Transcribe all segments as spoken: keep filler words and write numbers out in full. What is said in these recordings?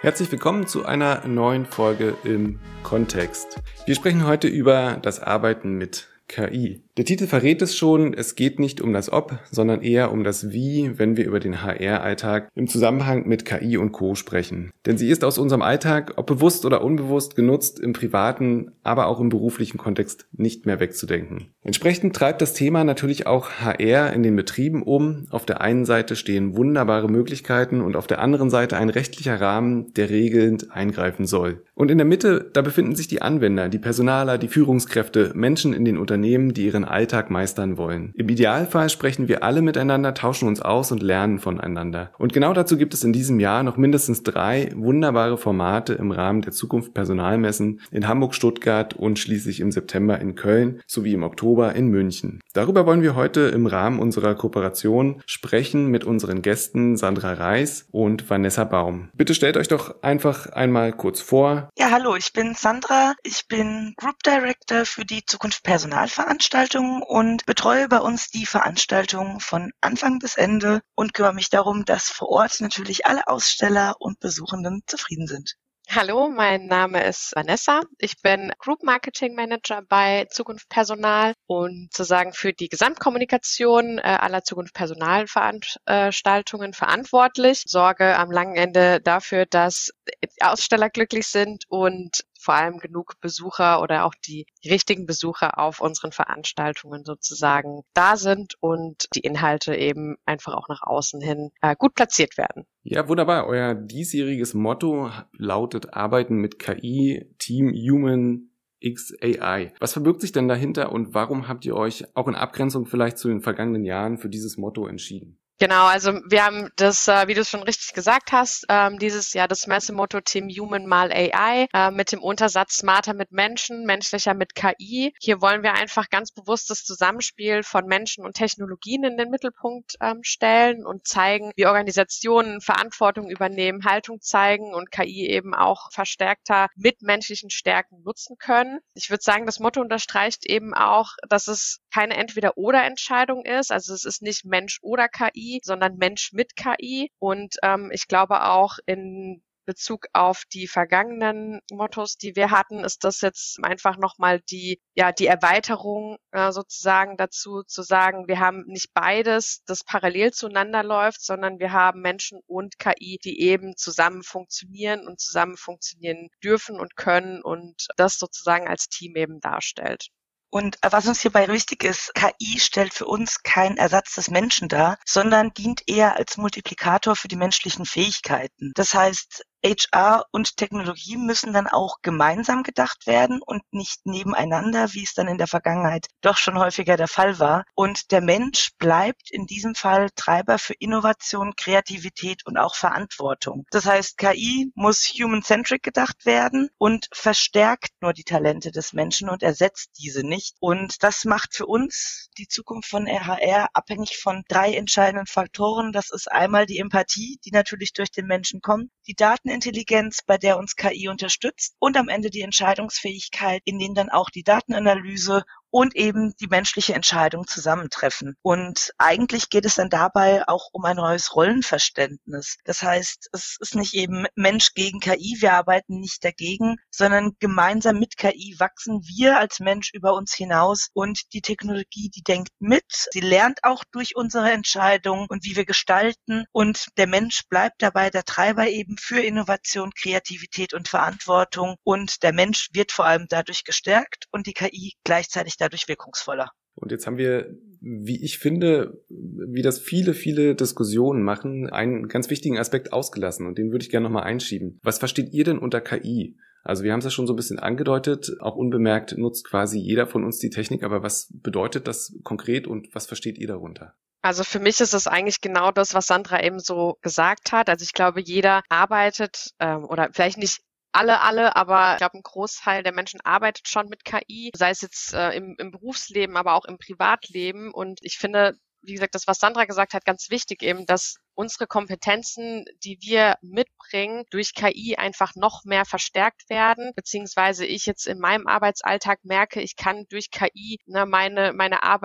Herzlich willkommen zu einer neuen Folge im Kontext. Wir sprechen heute über das Arbeiten mit K I. Der Titel verrät es schon, es geht nicht um das Ob, sondern eher um das Wie, wenn wir über den H R-Alltag im Zusammenhang mit K I und Co. sprechen. Denn sie ist aus unserem Alltag, ob bewusst oder unbewusst genutzt, im privaten, aber auch im beruflichen Kontext nicht mehr wegzudenken. Entsprechend treibt das Thema natürlich auch H R in den Betrieben um. Auf der einen Seite stehen wunderbare Möglichkeiten und auf der anderen Seite ein rechtlicher Rahmen, der regelnd eingreifen soll. Und in der Mitte, da befinden sich die Anwender, die Personaler, die Führungskräfte, Menschen in den Unternehmen, die ihren Alltag meistern wollen. Im Idealfall sprechen wir alle miteinander, tauschen uns aus und lernen voneinander. Und genau dazu gibt es in diesem Jahr noch mindestens drei wunderbare Formate im Rahmen der Zukunft Personalmessen in Hamburg, Stuttgart und schließlich im September in Köln sowie im Oktober in München. Darüber wollen wir heute im Rahmen unserer Kooperation sprechen mit unseren Gästen Sandra Reis und Vanessa Baum. Bitte stellt euch doch einfach einmal kurz vor. Ja, hallo, ich bin Sandra. Ich bin Group Director für die Zukunft Personalveranstaltungen und betreue bei uns die Veranstaltungen von Anfang bis Ende und kümmere mich darum, dass vor Ort natürlich alle Aussteller und Besuchenden zufrieden sind. Hallo, mein Name ist Vanessa. Ich bin Group Marketing Manager bei Zukunft Personal und sozusagen für die Gesamtkommunikation äh, aller Zukunft Personalveranstaltungen verantwortlich. Sorge am langen Ende dafür, dass Aussteller glücklich sind und vor allem genug Besucher oder auch die richtigen Besucher auf unseren Veranstaltungen sozusagen da sind und die Inhalte eben einfach auch nach außen hin äh, gut platziert werden. Ja, wunderbar. Euer diesjähriges Motto lautet Arbeiten mit K I, Team Human X A I. Was verbirgt sich denn dahinter und warum habt ihr euch auch in Abgrenzung vielleicht zu den vergangenen Jahren für dieses Motto entschieden? Genau, also wir haben das, wie du es schon richtig gesagt hast, dieses Jahr das Messemotto Team Human mal A I mit dem Untersatz Smarter mit Menschen, menschlicher mit K I. Hier wollen wir einfach ganz bewusst das Zusammenspiel von Menschen und Technologien in den Mittelpunkt stellen und zeigen, wie Organisationen Verantwortung übernehmen, Haltung zeigen und K I eben auch verstärkter mit menschlichen Stärken nutzen können. Ich würde sagen, das Motto unterstreicht eben auch, dass es keine Entweder-oder-Entscheidung ist. Also es ist nicht Mensch oder K I, sondern Mensch mit K I. Und ähm, ich glaube auch in Bezug auf die vergangenen Mottos, die wir hatten, ist das jetzt einfach nochmal die, ja, die Erweiterung äh, sozusagen dazu zu sagen, wir haben nicht beides, das parallel zueinander läuft, sondern wir haben Menschen und K I, die eben zusammen funktionieren und zusammen funktionieren dürfen und können und das sozusagen als Team eben darstellt. Und was uns hierbei wichtig ist, K I stellt für uns keinen Ersatz des Menschen dar, sondern dient eher als Multiplikator für die menschlichen Fähigkeiten. Das heißt, H R und Technologie müssen dann auch gemeinsam gedacht werden und nicht nebeneinander, wie es dann in der Vergangenheit doch schon häufiger der Fall war. Und der Mensch bleibt in diesem Fall Treiber für Innovation, Kreativität und auch Verantwortung. Das heißt, K I muss human-centric gedacht werden und verstärkt nur die Talente des Menschen und ersetzt diese nicht. Und das macht für uns die Zukunft von H R abhängig von drei entscheidenden Faktoren. Das ist einmal die Empathie, die natürlich durch den Menschen kommt, die Datenintelligenz, bei der uns K I unterstützt und am Ende die Entscheidungsfähigkeit, in denen dann auch die Datenanalyse und eben die menschliche Entscheidung zusammentreffen. Und eigentlich geht es dann dabei auch um ein neues Rollenverständnis. Das heißt, es ist nicht eben Mensch gegen K I, wir arbeiten nicht dagegen, sondern gemeinsam mit K I wachsen wir als Mensch über uns hinaus und die Technologie, die denkt mit, sie lernt auch durch unsere Entscheidungen und wie wir gestalten und der Mensch bleibt dabei der Treiber eben für Innovation, Kreativität und Verantwortung und der Mensch wird vor allem dadurch gestärkt und die K I gleichzeitig dadurch wirkungsvoller. Und jetzt haben wir, wie ich finde, wie das viele, viele Diskussionen machen, einen ganz wichtigen Aspekt ausgelassen und den würde ich gerne nochmal einschieben. Was versteht ihr denn unter K I? Also wir haben es ja schon so ein bisschen angedeutet, auch unbemerkt nutzt quasi jeder von uns die Technik, aber was bedeutet das konkret und was versteht ihr darunter? Also für mich ist es eigentlich genau das, was Sandra eben so gesagt hat. Also ich glaube, jeder arbeitet ähm, oder vielleicht nicht alle, alle, aber ich glaube, ein Großteil der Menschen arbeitet schon mit K I, sei es jetzt äh, im, im Berufsleben, aber auch im Privatleben. Und ich finde, wie gesagt, das, was Sandra gesagt hat, ganz wichtig eben, dass unsere Kompetenzen, die wir mitbringen, durch K I einfach noch mehr verstärkt werden, beziehungsweise ich jetzt in meinem Arbeitsalltag merke, ich kann durch K I ne, meine meine Arbeit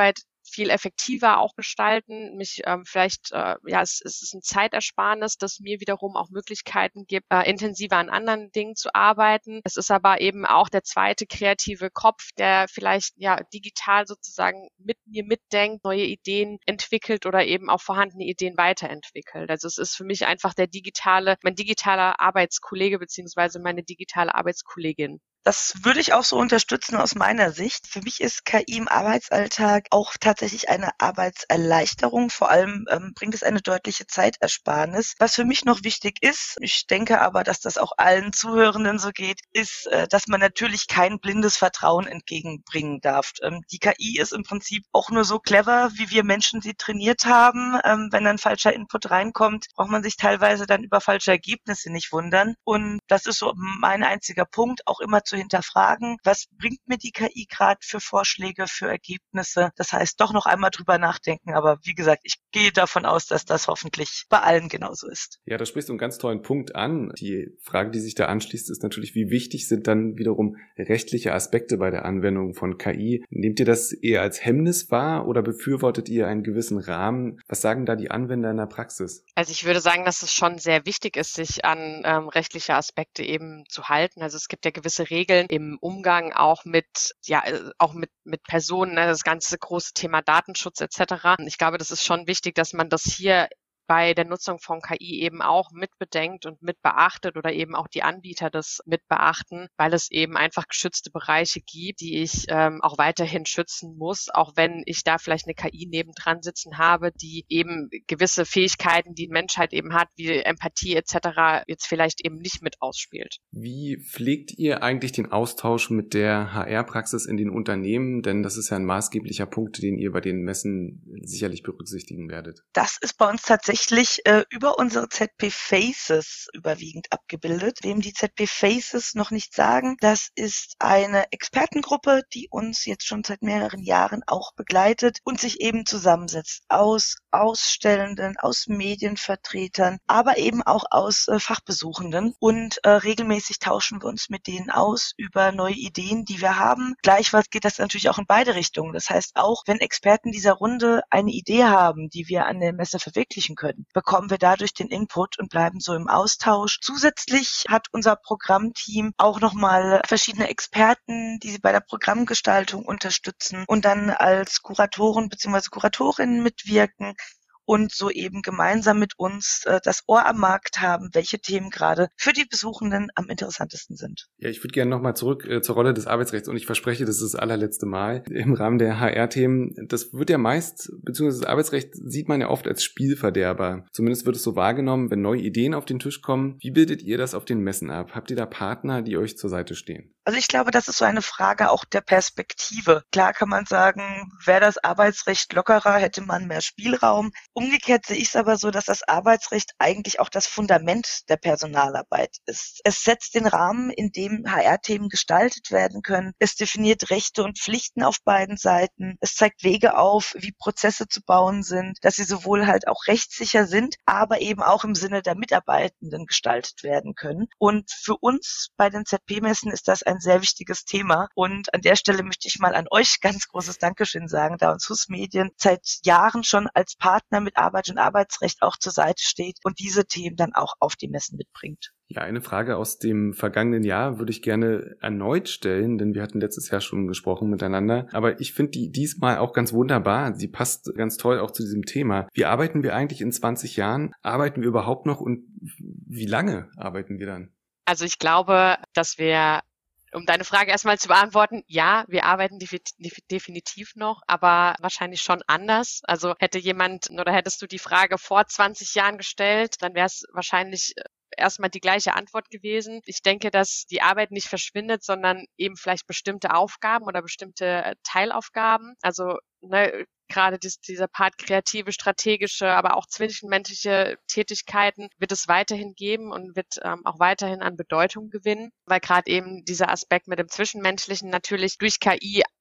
viel effektiver auch gestalten, mich ähm, vielleicht, äh, ja, es, es ist ein Zeitersparnis, das mir wiederum auch Möglichkeiten gibt, äh, intensiver an anderen Dingen zu arbeiten. Es ist aber eben auch der zweite kreative Kopf, der vielleicht ja digital sozusagen mit mir mitdenkt, neue Ideen entwickelt oder eben auch vorhandene Ideen weiterentwickelt. Also es ist für mich einfach der digitale, mein digitaler Arbeitskollege beziehungsweise meine digitale Arbeitskollegin. Das würde ich auch so unterstützen aus meiner Sicht. Für mich ist K I im Arbeitsalltag auch tatsächlich eine Arbeitserleichterung. Vor allem ähm, bringt es eine deutliche Zeitersparnis. Was für mich noch wichtig ist, ich denke aber, dass das auch allen Zuhörenden so geht, ist, äh, dass man natürlich kein blindes Vertrauen entgegenbringen darf. Ähm, die K I ist im Prinzip auch nur so clever, wie wir Menschen sie trainiert haben. Ähm, wenn dann falscher Input reinkommt, braucht man sich teilweise dann über falsche Ergebnisse nicht wundern. Und das ist so mein einziger Punkt, auch immer zu hinterfragen, was bringt mir die K I gerade für Vorschläge, für Ergebnisse. Das heißt, doch noch einmal drüber nachdenken. Aber wie gesagt, ich gehe davon aus, dass das hoffentlich bei allen genauso ist. Ja, da sprichst du einen ganz tollen Punkt an. Die Frage, die sich da anschließt, ist natürlich, wie wichtig sind dann wiederum rechtliche Aspekte bei der Anwendung von K I? Nehmt ihr das eher als Hemmnis wahr oder befürwortet ihr einen gewissen Rahmen? Was sagen da die Anwender in der Praxis? Also ich würde sagen, dass es schon sehr wichtig ist, sich an ähm, rechtliche Aspekte eben zu halten. Also es gibt ja gewisse Regeln im Umgang auch mit, ja, auch mit, mit Personen, ne, das ganze große Thema Datenschutz et cetera. Ich glaube, das ist schon wichtig, dass man das hier bei der Nutzung von K I eben auch mitbedenkt und mitbeachtet oder eben auch die Anbieter das mitbeachten, weil es eben einfach geschützte Bereiche gibt, die ich ähm, auch weiterhin schützen muss, auch wenn ich da vielleicht eine K I nebendran sitzen habe, die eben gewisse Fähigkeiten, die ein Mensch halt eben hat, wie Empathie et cetera, jetzt vielleicht eben nicht mit ausspielt. Wie pflegt ihr eigentlich den Austausch mit der H R-Praxis in den Unternehmen? Denn das ist ja ein maßgeblicher Punkt, den ihr bei den Messen sicherlich berücksichtigen werdet. Das ist bei uns tatsächlich äh, über unsere Z P Faces überwiegend abgebildet. Wem die Z P Faces noch nicht sagen, das ist eine Expertengruppe, die uns jetzt schon seit mehreren Jahren auch begleitet und sich eben zusammensetzt aus Ausstellenden, aus Medienvertretern, aber eben auch aus äh, Fachbesuchenden. Und äh, regelmäßig tauschen wir uns mit denen aus über neue Ideen, die wir haben. Gleichfalls geht das natürlich auch in beide Richtungen. Das heißt, auch wenn Experten dieser Runde eine Idee haben, die wir an der Messe verwirklichen können, bekommen wir dadurch den Input und bleiben so im Austausch. Zusätzlich hat unser Programmteam auch nochmal verschiedene Experten, die sie bei der Programmgestaltung unterstützen und dann als Kuratoren bzw. Kuratorinnen mitwirken und so eben gemeinsam mit uns äh, das Ohr am Markt haben, welche Themen gerade für die Besuchenden am interessantesten sind. Ja, ich würde gerne nochmal zurück äh, zur Rolle des Arbeitsrechts und ich verspreche, das ist das allerletzte Mal im Rahmen der H R-Themen. Das wird ja meist, beziehungsweise das Arbeitsrecht sieht man ja oft als Spielverderber. Zumindest wird es so wahrgenommen, wenn neue Ideen auf den Tisch kommen. Wie bildet ihr das auf den Messen ab? Habt ihr da Partner, die euch zur Seite stehen? Also ich glaube, das ist so eine Frage auch der Perspektive. Klar kann man sagen, wäre das Arbeitsrecht lockerer, hätte man mehr Spielraum. Umgekehrt sehe ich es aber so, dass das Arbeitsrecht eigentlich auch das Fundament der Personalarbeit ist. Es setzt den Rahmen, in dem H R-Themen gestaltet werden können. Es definiert Rechte und Pflichten auf beiden Seiten. Es zeigt Wege auf, wie Prozesse zu bauen sind, dass sie sowohl halt auch rechtssicher sind, aber eben auch im Sinne der Mitarbeitenden gestaltet werden können. Und für uns bei den Z P-Messen ist das ein sehr wichtiges Thema. Und an der Stelle möchte ich mal an euch ganz großes Dankeschön sagen, da uns H U S Medien seit Jahren schon als Partner mit Arbeit und Arbeitsrecht auch zur Seite steht und diese Themen dann auch auf die Messen mitbringt. Ja, eine Frage aus dem vergangenen Jahr würde ich gerne erneut stellen, denn wir hatten letztes Jahr schon gesprochen miteinander. Aber ich finde die diesmal auch ganz wunderbar. Sie passt ganz toll auch zu diesem Thema. Wie arbeiten wir eigentlich in zwanzig Jahren? Arbeiten wir überhaupt noch und wie lange arbeiten wir dann? Also ich glaube, dass wir, um deine Frage erstmal zu beantworten, ja, wir arbeiten definitiv noch, aber wahrscheinlich schon anders. Also hätte jemand oder hättest du die Frage vor zwanzig Jahren gestellt, dann wäre es wahrscheinlich erstmal die gleiche Antwort gewesen. Ich denke, dass die Arbeit nicht verschwindet, sondern eben vielleicht bestimmte Aufgaben oder bestimmte Teilaufgaben. Also ne, gerade dies, dieser Part kreative, strategische, aber auch zwischenmenschliche Tätigkeiten wird es weiterhin geben und wird ähm, auch weiterhin an Bedeutung gewinnen, weil gerade eben dieser Aspekt mit dem Zwischenmenschlichen natürlich durch K I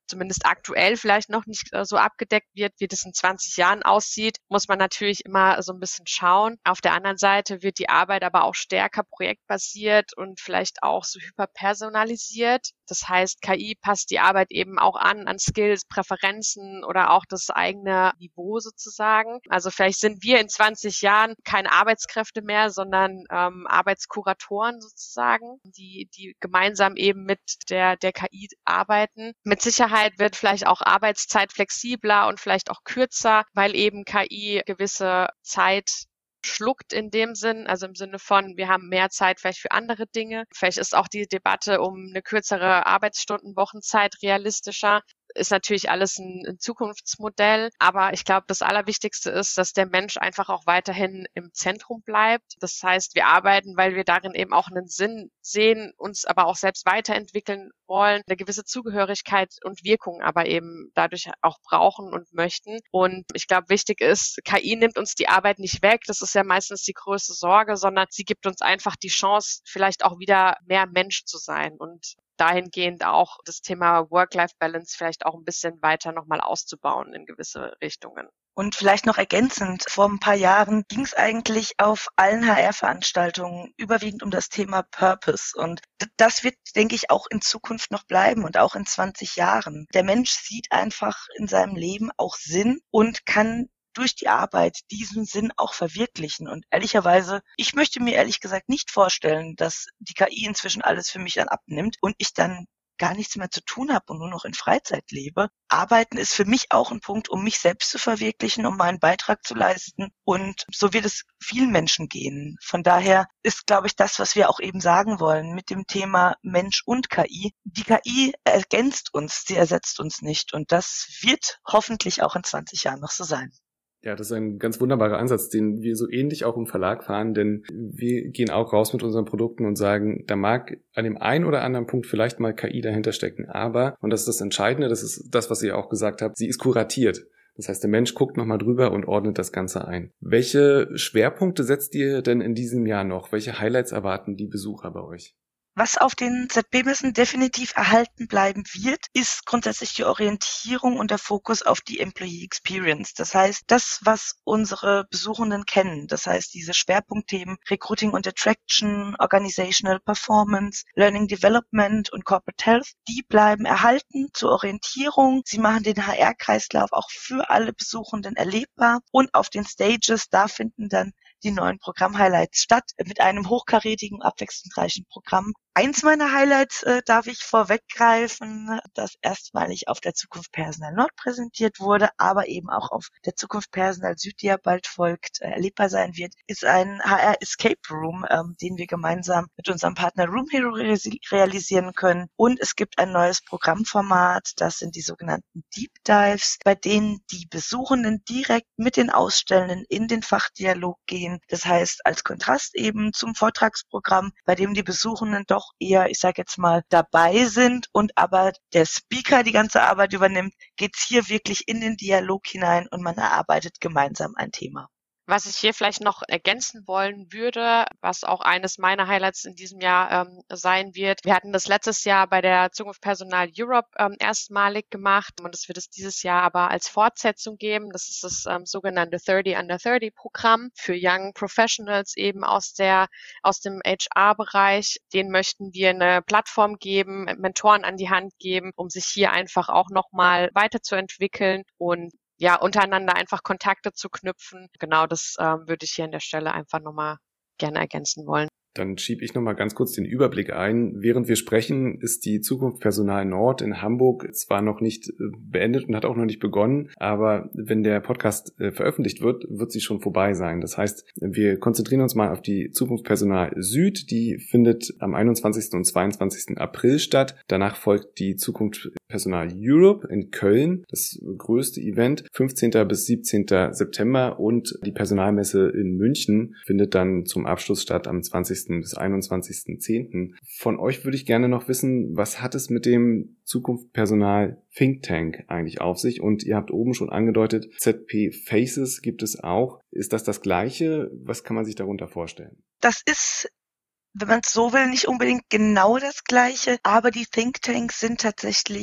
zumindest aktuell vielleicht noch nicht äh, so abgedeckt wird, wie das in zwanzig Jahren aussieht, muss man natürlich immer so ein bisschen schauen. Auf der anderen Seite wird die Arbeit aber auch stärker projektbasiert und vielleicht auch so hyperpersonalisiert. Das heißt, K I passt die Arbeit eben auch an, an Skills, Präferenzen oder auch das eigene Niveau sozusagen. Also vielleicht sind wir in zwanzig Jahren keine Arbeitskräfte mehr, sondern ähm, Arbeitskuratoren sozusagen, die, die gemeinsam eben mit der, der K I arbeiten. Mit Sicherheit wird vielleicht auch Arbeitszeit flexibler und vielleicht auch kürzer, weil eben K I gewisse Zeit schluckt in dem Sinn, also im Sinne von, wir haben mehr Zeit vielleicht für andere Dinge. Vielleicht ist auch die Debatte um eine kürzere Arbeitsstundenwochenzeit realistischer. Ist natürlich alles ein, ein Zukunftsmodell, aber ich glaube, das Allerwichtigste ist, dass der Mensch einfach auch weiterhin im Zentrum bleibt. Das heißt, wir arbeiten, weil wir darin eben auch einen Sinn sehen, uns aber auch selbst weiterentwickeln wollen, eine gewisse Zugehörigkeit und Wirkung aber eben dadurch auch brauchen und möchten. Und ich glaube, wichtig ist, K I nimmt uns die Arbeit nicht weg. Das ist ja meistens die größte Sorge, sondern sie gibt uns einfach die Chance, vielleicht auch wieder mehr Mensch zu sein und dahingehend auch das Thema Work-Life-Balance vielleicht auch ein bisschen weiter nochmal auszubauen in gewisse Richtungen. Und vielleicht noch ergänzend, vor ein paar Jahren ging es eigentlich auf allen H R-Veranstaltungen überwiegend um das Thema Purpose. Und das wird, denke ich, auch in Zukunft noch bleiben und auch in zwanzig Jahren. Der Mensch sieht einfach in seinem Leben auch Sinn und kann durch die Arbeit diesen Sinn auch verwirklichen. Und ehrlicherweise, ich möchte mir ehrlich gesagt nicht vorstellen, dass die K I inzwischen alles für mich dann abnimmt und ich dann gar nichts mehr zu tun habe und nur noch in Freizeit lebe. Arbeiten ist für mich auch ein Punkt, um mich selbst zu verwirklichen, um meinen Beitrag zu leisten. Und so wird es vielen Menschen gehen. Von daher ist, glaube ich, das, was wir auch eben sagen wollen mit dem Thema Mensch und K I. Die K I ergänzt uns, sie ersetzt uns nicht. Und das wird hoffentlich auch in zwanzig Jahren noch so sein. Ja, das ist ein ganz wunderbarer Ansatz, den wir so ähnlich auch im Verlag fahren, denn wir gehen auch raus mit unseren Produkten und sagen, da mag an dem einen oder anderen Punkt vielleicht mal K I dahinter stecken, aber, und das ist das Entscheidende, das ist das, was ihr auch gesagt habt, sie ist kuratiert. Das heißt, der Mensch guckt nochmal drüber und ordnet das Ganze ein. Welche Schwerpunkte setzt ihr denn in diesem Jahr noch? Welche Highlights erwarten die Besucher bei euch? Was auf den Z B-Messen definitiv erhalten bleiben wird, ist grundsätzlich die Orientierung und der Fokus auf die Employee Experience. Das heißt, das, was unsere Besuchenden kennen, das heißt diese Schwerpunktthemen Recruiting und Attraction, Organizational Performance, Learning Development und Corporate Health, die bleiben erhalten zur Orientierung. Sie machen den H R-Kreislauf auch für alle Besuchenden erlebbar und auf den Stages, da finden dann die neuen Programm-Highlights statt, mit einem hochkarätigen, abwechslungsreichen Programm. Eins meiner Highlights äh, darf ich vorweggreifen, das erstmalig auf der Zukunft Personal Nord präsentiert wurde, aber eben auch auf der Zukunft Personal Süd, die ja bald folgt, äh, erlebbar sein wird, ist ein H R Escape Room, ähm, den wir gemeinsam mit unserem Partner Room Hero re- realisieren können. Und es gibt ein neues Programmformat, das sind die sogenannten Deep Dives, bei denen die Besuchenden direkt mit den Ausstellenden in den Fachdialog gehen. Das heißt, als Kontrast eben zum Vortragsprogramm, bei dem die Besuchenden doch eher, ich sage jetzt mal, dabei sind und aber der Speaker die ganze Arbeit übernimmt, geht's hier wirklich in den Dialog hinein und man erarbeitet gemeinsam ein Thema. Was ich hier vielleicht noch ergänzen wollen würde, was auch eines meiner Highlights in diesem Jahr ähm, sein wird. Wir hatten das letztes Jahr bei der Zukunft Personal Europe ähm, erstmalig gemacht und es wird es dieses Jahr aber als Fortsetzung geben. Das ist das ähm, sogenannte thirty under thirty Programm für Young Professionals eben aus der aus dem H R-Bereich. Denen möchten wir eine Plattform geben, Mentoren an die Hand geben, um sich hier einfach auch nochmal weiterzuentwickeln und ja, untereinander einfach Kontakte zu knüpfen. Genau, das ähm, würde ich hier an der Stelle einfach nochmal gerne ergänzen wollen. Dann schiebe ich nochmal ganz kurz den Überblick ein. Während wir sprechen, ist die Zukunft Personal Nord in Hamburg zwar noch nicht beendet und hat auch noch nicht begonnen, aber wenn der Podcast äh, veröffentlicht wird, wird sie schon vorbei sein. Das heißt, wir konzentrieren uns mal auf die Zukunft Personal Süd. Die findet am einundzwanzigsten und zweiundzwanzigsten April statt. Danach folgt die Zukunft Personal Europe in Köln, das größte Event, fünfzehnten bis siebzehnten September, und die Personalmesse in München findet dann zum Abschluss statt am zwanzigsten bis einundzwanzigsten zehnten Von euch würde ich gerne noch wissen, was hat es mit dem Zukunft Personal Think Tank eigentlich auf sich? Und ihr habt oben schon angedeutet, Z P Faces gibt es auch. Ist das das Gleiche? Was kann man sich darunter vorstellen? Das ist, wenn man es so will, nicht unbedingt genau das Gleiche, aber die Thinktanks sind tatsächlich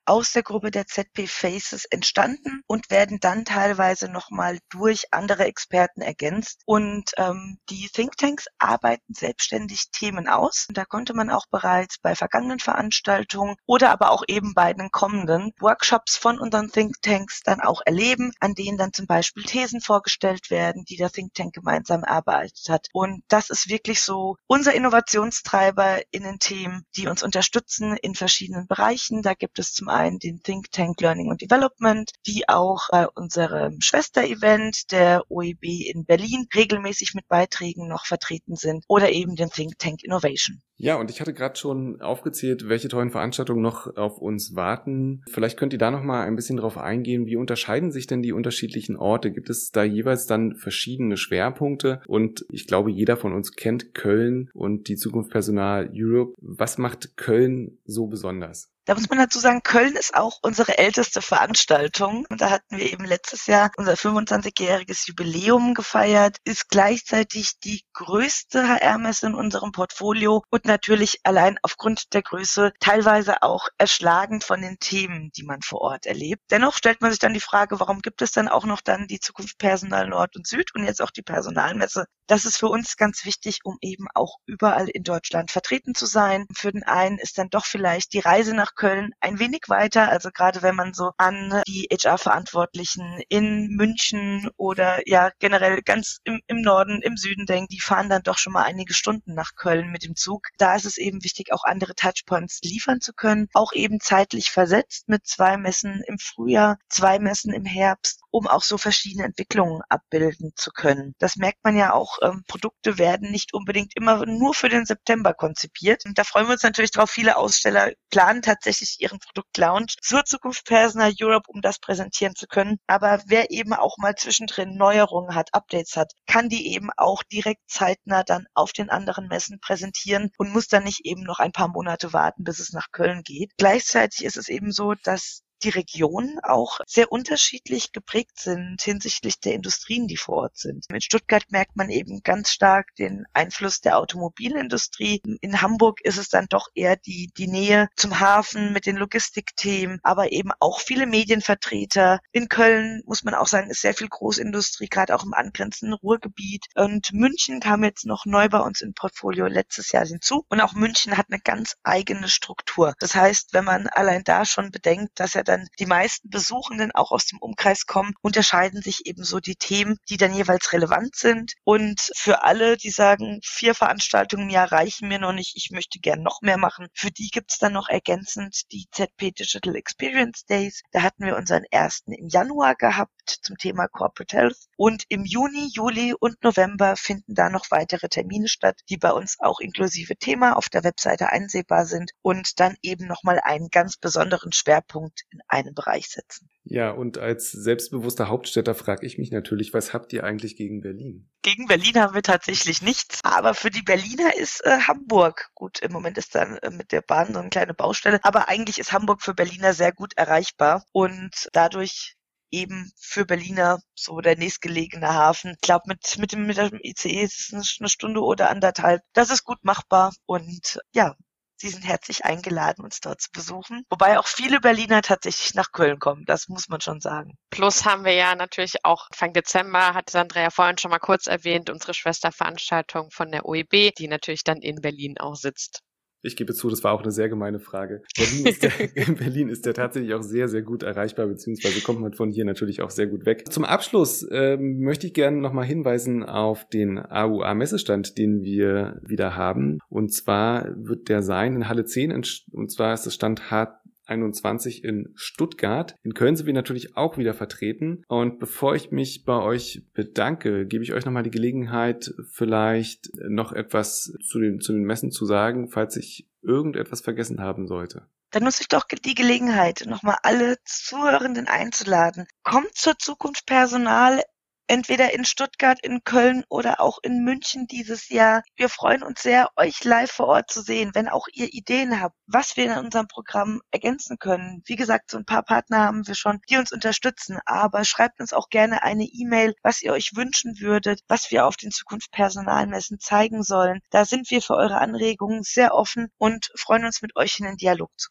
aus der Gruppe der Z P Faces entstanden und werden dann teilweise nochmal durch andere Experten ergänzt. Und ähm, die Thinktanks arbeiten selbstständig Themen aus. Und da konnte man auch bereits bei vergangenen Veranstaltungen oder aber auch eben bei den kommenden Workshops von unseren Thinktanks dann auch erleben, an denen dann zum Beispiel Thesen vorgestellt werden, die der Think Tank gemeinsam erarbeitet hat. Und das ist wirklich so unser Innovationstreiber in den Themen, die uns unterstützen in verschiedenen Bereichen. Da gibt es zum einen den Think Tank Learning and Development, die auch bei unserem Schwester-Event der O E B in Berlin regelmäßig mit Beiträgen noch vertreten sind, oder eben den Think Tank Innovation. Ja, und ich hatte gerade schon aufgezählt, welche tollen Veranstaltungen noch auf uns warten. Vielleicht könnt ihr da noch mal ein bisschen drauf eingehen. Wie unterscheiden sich denn die unterschiedlichen Orte? Gibt es da jeweils dann verschiedene Schwerpunkte? Und ich glaube, jeder von uns kennt Köln und die Zukunft Personal Europe. Was macht Köln so besonders? Da muss man dazu sagen, Köln ist auch unsere älteste Veranstaltung. Und da hatten wir eben letztes Jahr unser fünfundzwanzigjähriges Jubiläum gefeiert, ist gleichzeitig die größte H R-Messe in unserem Portfolio und natürlich allein aufgrund der Größe teilweise auch erschlagend von den Themen, die man vor Ort erlebt. Dennoch stellt man sich dann die Frage, warum gibt es dann auch noch dann die Zukunft Personal Nord und Süd und jetzt auch die Personalmesse? Das ist für uns ganz wichtig, um eben auch überall in Deutschland vertreten zu sein. Für den einen ist dann doch vielleicht die Reise nach Köln ein wenig weiter, also gerade wenn man so an die H R-Verantwortlichen in München oder ja generell ganz im, im Norden, im Süden denkt, die fahren dann doch schon mal einige Stunden nach Köln mit dem Zug. Da ist es eben wichtig, auch andere Touchpoints liefern zu können, auch eben zeitlich versetzt mit zwei Messen im Frühjahr, zwei Messen im Herbst, um auch so verschiedene Entwicklungen abbilden zu können. Das merkt man ja auch, ähm, Produkte werden nicht unbedingt immer nur für den September konzipiert. Und da freuen wir uns natürlich drauf. Viele Aussteller planen tatsächlich ihren Produktlaunch zur Zukunft Personal Europe, um das präsentieren zu können. Aber wer eben auch mal zwischendrin Neuerungen hat, Updates hat, kann die eben auch direkt zeitnah dann auf den anderen Messen präsentieren und muss dann nicht eben noch ein paar Monate warten, bis es nach Köln geht. Gleichzeitig ist es eben so, dass die Regionen auch sehr unterschiedlich geprägt sind hinsichtlich der Industrien, die vor Ort sind. In Stuttgart merkt man eben ganz stark den Einfluss der Automobilindustrie. In Hamburg ist es dann doch eher die, die Nähe zum Hafen mit den Logistikthemen, aber eben auch viele Medienvertreter. In Köln, muss man auch sagen, ist sehr viel Großindustrie, gerade auch im angrenzenden Ruhrgebiet. Und München kam jetzt noch neu bei uns im Portfolio letztes Jahr hinzu. Und auch München hat eine ganz eigene Struktur. Das heißt, wenn man allein da schon bedenkt, dass ja dann die meisten Besuchenden auch aus dem Umkreis kommen, unterscheiden sich eben so die Themen, die dann jeweils relevant sind. Und für alle, die sagen, vier Veranstaltungen im Jahr reichen mir noch nicht, ich möchte gern noch mehr machen, für die gibt's dann noch ergänzend die Z P Digital Experience Days. Da hatten wir unseren ersten im Januar gehabt zum Thema Corporate Health. Und im Juni, Juli und November finden da noch weitere Termine statt, die bei uns auch inklusive Thema auf der Webseite einsehbar sind und dann eben nochmal einen ganz besonderen Schwerpunkt in einem Bereich setzen. Ja, und als selbstbewusster Hauptstädter frage ich mich natürlich, was habt ihr eigentlich gegen Berlin? Gegen Berlin haben wir tatsächlich nichts, aber für die Berliner ist äh, Hamburg gut. Im Moment ist dann äh, mit der Bahn so eine kleine Baustelle, aber eigentlich ist Hamburg für Berliner sehr gut erreichbar und dadurch eben für Berliner so der nächstgelegene Hafen. Ich glaube, mit, mit dem, mit dem I C E ist es eine Stunde oder anderthalb. Das ist gut machbar und ja, Sie sind herzlich eingeladen, uns dort zu besuchen. Wobei auch viele Berliner tatsächlich nach Köln kommen. Das muss man schon sagen. Plus haben wir ja natürlich auch Anfang Dezember, hat Sandra ja vorhin schon mal kurz erwähnt, unsere Schwesterveranstaltung von der O E B, die natürlich dann in Berlin auch sitzt. Ich gebe zu, das war auch eine sehr gemeine Frage. Berlin ist der, in Berlin ist der tatsächlich auch sehr, sehr gut erreichbar, beziehungsweise kommt man von hier natürlich auch sehr gut weg. Zum Abschluss ähm, möchte ich gerne nochmal hinweisen auf den A U A-Messestand, den wir wieder haben. Und zwar wird der sein in Halle zehn, und zwar ist das Stand H einundzwanzig in Stuttgart. In Köln sind wir natürlich auch wieder vertreten. Und bevor ich mich bei euch bedanke, gebe ich euch nochmal die Gelegenheit, vielleicht noch etwas zu den, zu den Messen zu sagen, falls ich irgendetwas vergessen haben sollte. Dann nutze ich doch die Gelegenheit, nochmal alle Zuhörenden einzuladen. Kommt zur Zukunft Personal, entweder in Stuttgart, in Köln oder auch in München dieses Jahr. Wir freuen uns sehr, euch live vor Ort zu sehen, wenn auch ihr Ideen habt, was wir in unserem Programm ergänzen können. Wie gesagt, so ein paar Partner haben wir schon, die uns unterstützen, aber schreibt uns auch gerne eine E-Mail, was ihr euch wünschen würdet, was wir auf den Zukunft Personalmessen zeigen sollen. Da sind wir für eure Anregungen sehr offen und freuen uns, mit euch in den Dialog zu gehen.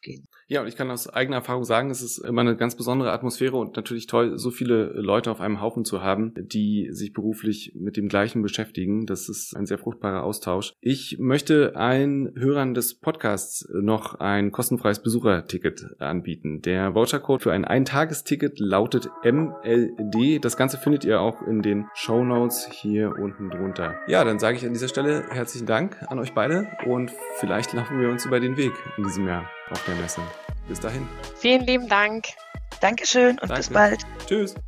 Ja, und ich kann aus eigener Erfahrung sagen, es ist immer eine ganz besondere Atmosphäre und natürlich toll, so viele Leute auf einem Haufen zu haben, die sich beruflich mit dem Gleichen beschäftigen. Das ist ein sehr fruchtbarer Austausch. Ich möchte allen Hörern des Podcasts noch ein kostenfreies Besucherticket anbieten. Der Vouchercode für ein Eintagesticket lautet M L D. Das Ganze findet ihr auch in den Shownotes hier unten drunter. Ja, dann sage ich an dieser Stelle herzlichen Dank an euch beide und vielleicht laufen wir uns über den Weg in diesem Jahr auf der Messe. Bis dahin. Vielen lieben Dank. Dankeschön und Danke. bis bald. Tschüss.